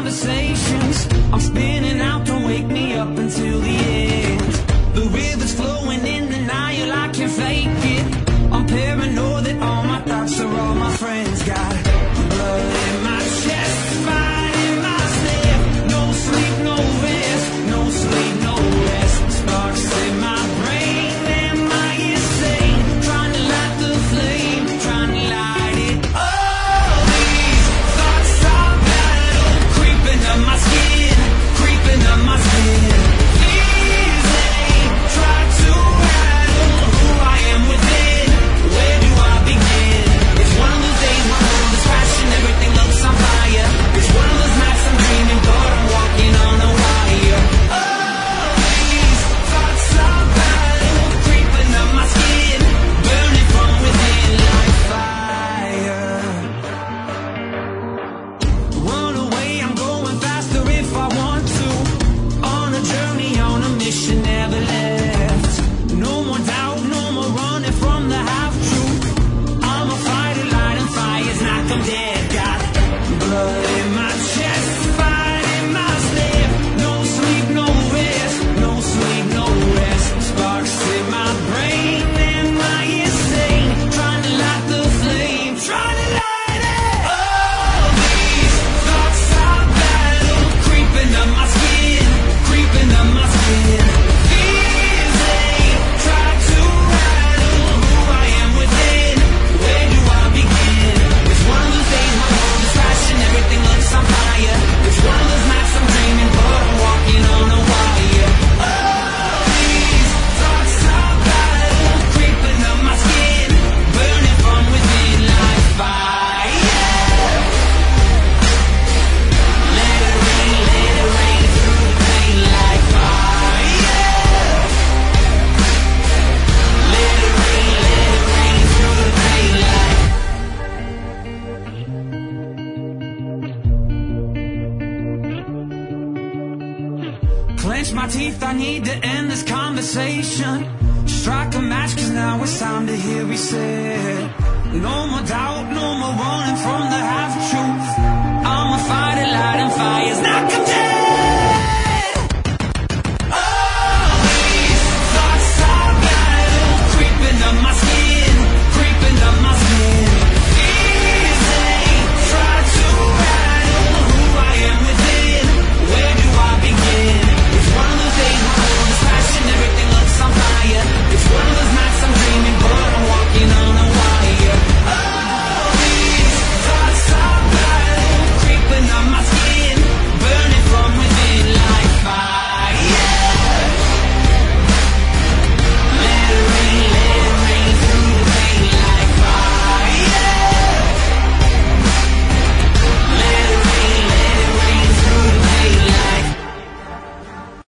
conversations. I'm spinning out, don't wake me up until the end. The river's flowing in denial, I can't fake it. I'm paranoid that all my thoughts are all my friends. Got blood in my chest, fight in my step. No sleep, no rest, no sleep, no rest. Sparks in my brain, am I insane? Trying to light the flame, trying to light it. All these thoughts are battle, creeping up my skin, creeping up my skin. Please, they try to rattle who I am within. Where do I begin? It's one of those days my world is crashing, everything looks on fire. It's one of those nights I'm dreaming, but I'm walking on a wire. All these thoughts are battle, creeping up my skin, burning from within like fire. Run away, I'm going faster if I want to. On a journey, on a mission, never left. No more doubt, no more running from the half-truth. I'm a fighter, lighting fires, knock 'em dead. Got blood in my chest, fight in my step. No sleep, no rest, no sleep, no rest. Sparks in my brain, am I insane? Trying to light the flame, trying to light it. All these thoughts are battle, creeping up my skin, creeping up my skin. Fears they try to rattle who I am within. Where do I begin? It's one of those days my world is crashing, everything looks on fire. It's one of those nights I'm dreaming, but I'm walking on a wire. All these thoughts are battle, creeping up my skin, burning from within like fire. Let it rain through the pain like fire. Let it rain through the pain like. Clench my teeth, I need to end this conversation. Strike a match, cause now it's time to hear we said. No more doubt, no more running from the half-truth. I'm a fighter, lighting fire.